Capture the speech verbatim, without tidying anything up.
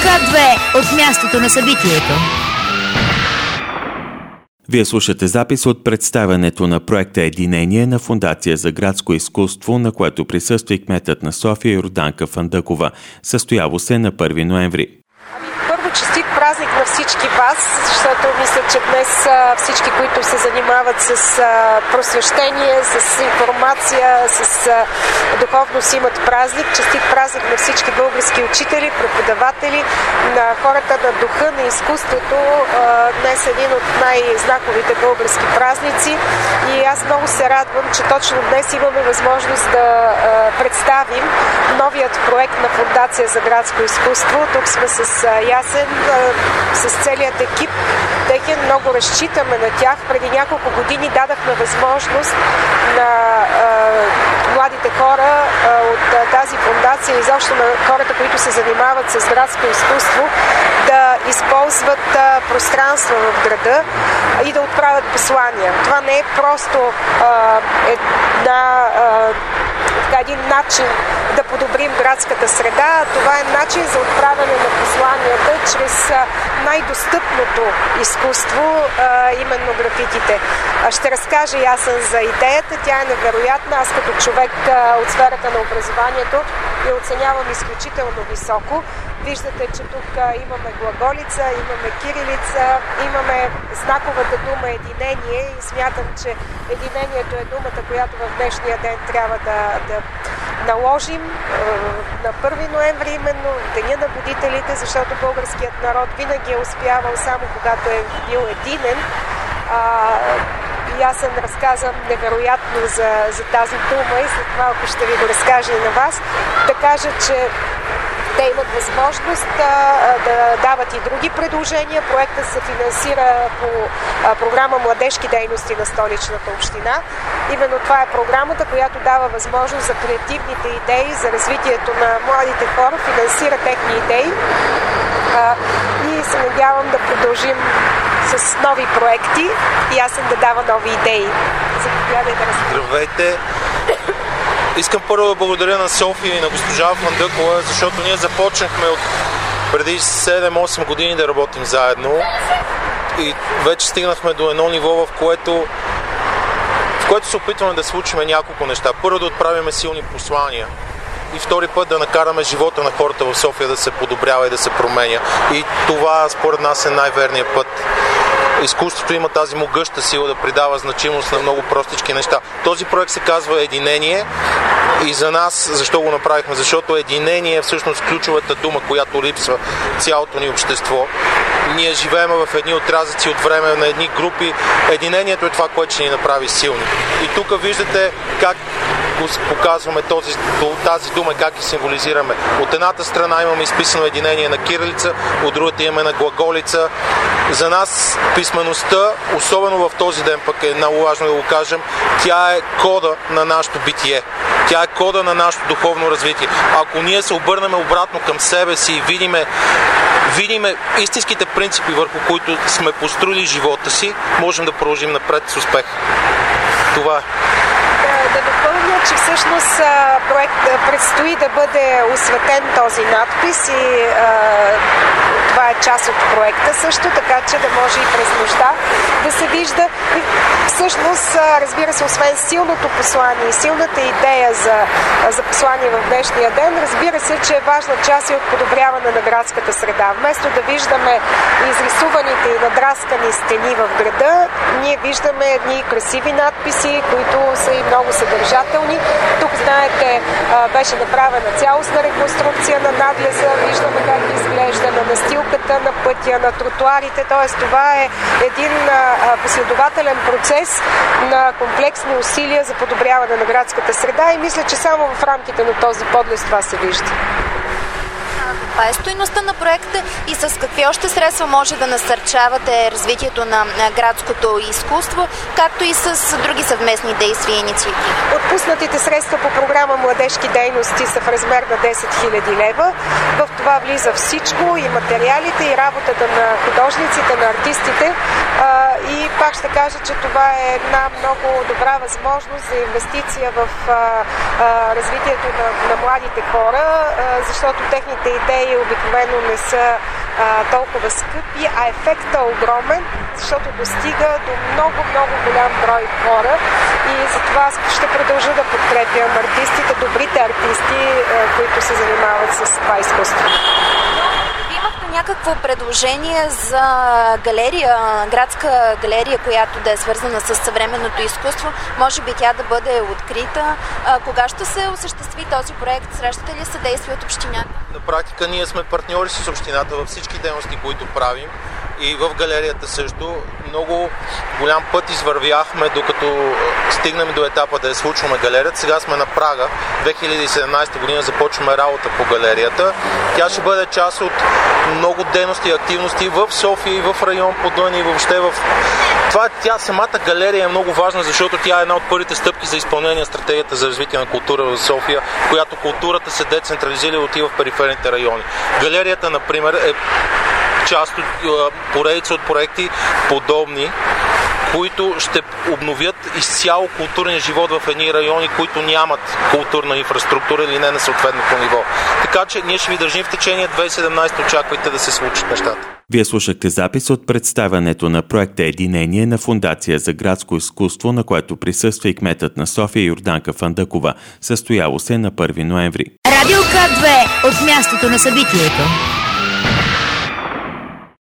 К две от мястото на събитието. Вие слушате запис от представянето на проекта Единение на Фондация за градско изкуство, на което присъства и кметът на София Йорданка Фандъкова. Състояло се на първи ноември. Честит празник на всички вас, защото мисля, че днес всички, които се занимават с просвещение, с информация, с духовност имат празник. Честит празник на всички български учители, преподаватели, на хората на духа, на изкуството. Днес е един от най-знаковите български празници и аз много се радвам, че точно днес имаме възможност да представим новият проект на Фондация за градско изкуство. Тук сме с Ясен, с целият екип техен, много разчитаме на тях. Преди няколко години дадахме възможност на а, младите хора а, от а, тази фондация и изобщо на хората, които се занимават с градско изкуство, да използват а, пространства в града и да отправят послания. Това не е просто а, една а, така, един начин да подобрим градската среда. Това е начин за отправяне на посланията чрез най-достъпното изкуство, именно графитите. Ще разкажа Ясен за идеята. Тя е невероятна. Аз като човек от сферата на образованието я оценявам изключително високо. Виждате, че тук имаме глаголица, имаме кирилица, имаме знаковата дума единение и смятам, че единението е думата, която в днешния ден трябва да, да наложим на първи ноември, именно Деня на будителите, защото българският народ винаги е успявал само когато е бил единен. И аз съм разказам невероятно за, за тази дума и след малко ще ви го разкажа и на вас. Да кажа, че те имат възможност а, да дават и други предложения. Проектът се финансира по а, програма Младежки дейности на Столичната община. Именно това е програмата, която дава възможност за креативните идеи, за развитието на младите хора, финансира техни идеи. А, и се надявам да продължим с нови проекти и аз съм да дава нови идеи. Заповядай да разкажа. Здравейте! Искам първо да благодаря на София и на госпожа Фандъкова, защото ние започнахме от преди седем-осем години да работим заедно и вече стигнахме до едно ниво, в което, в което се опитваме да случим няколко неща. Първо да отправяме силни послания и втори път да накараме живота на хората в София да се подобрява и да се променя. И това според нас е най-верният път. Изкуството има тази могъща сила да придава значимост на много простички неща. Този проект се казва Единение и за нас, защо го направихме? Защото единение е всъщност ключовата дума, която липсва цялото ни общество. Ние живеем в едни отрязъци от време на едни групи. Единението е това, което ще ни направи силни. И тук виждате как показваме този, тази дума, как я символизираме. От едната страна имаме изписано единение на кирилица, от другата имаме на глаголица. За нас писмеността, особено в този ден, пък е много важно да го кажем, тя е кода на нашето битие. Тя е кода на нашето духовно развитие. Ако ние се обърнем обратно към себе си и видиме, видиме истинските принципи, върху които сме построили живота си, можем да продължим напред с успех. Това е. Да допълня, че всъщност проект предстои да бъде осветен този надпис и а, това е част от проекта също, така че да може и през нощта да се вижда. И всъщност, разбира се, освен силното послание и силната идея за, за послание в днешния ден, разбира се, че е важна част и от подобряване на градската среда. Вместо да виждаме изрисуваните и надраскани стени в града, ние виждаме едни красиви надписи, които са и много съдържателни. Тук, знаете, беше направена цялостна реконструкция на надлеза, виждаме как изглежда на настилката, на пътя, на тротуарите, т.е. това е един последователен процес на комплексни усилия за подобряване на градската среда и мисля, че само в рамките на този подлез това се вижда. Каква е стойността на проекта и с какви още средства може да насърчавате развитието на градското изкуство, както и с други съвместни действия и инициативи? Отпуснатите средства по програма Младежки дейности са в размер на десет хиляди лева. В това влиза всичко, и материалите, и работата на художниците, на артистите. И пак ще кажа, че това е една много добра възможност за инвестиция в развитието на, на младите хора, защото техните идеи галерии обикновено не са а, толкова скъпи, а ефектът е огромен, защото достига до много-много голям брой хора и затова аз ще продължа да подкрепям артистите, добрите артисти, а, които се занимават с това изкуство. Имахте някакво предложение за галерия, градска галерия, която да е свързана с съвременното изкуство? Може би тя да бъде открита. А, кога ще се осъществи този проект? Срещате ли съдействие от общината? На практика ние сме партньори с общината във всички дейности, които правим. И в галерията също. Много голям път извървяхме, докато стигнем до етапа да я случваме галерията. Сега сме на прага. две хиляди и седемнадесета година започваме работа по галерията. Тя ще бъде част от много дейности и активности в София и в район Подън и въобще в... Това, тя, самата галерия е много важна, защото тя е една от първите стъпки за изпълнение на стратегията за развитие на култура в София, която културата се децентрализира и отива в периферните райони. Галерията, например, е част от поредица от проекти подобни, които ще обновят изцяло културния живот в едни райони, които нямат културна инфраструктура или не на съответното ниво. Така че ние ще ви държим в течение две хиляди и седемнадесета, очаквайте да се случат нещата. Вие слушахте запис от представянето на проекта Единение на Фондация за градско изкуство, на което присъства и кметът на София Йорданка Фандъкова, състояло се на първи ноември. Радио К две от мястото на събитието.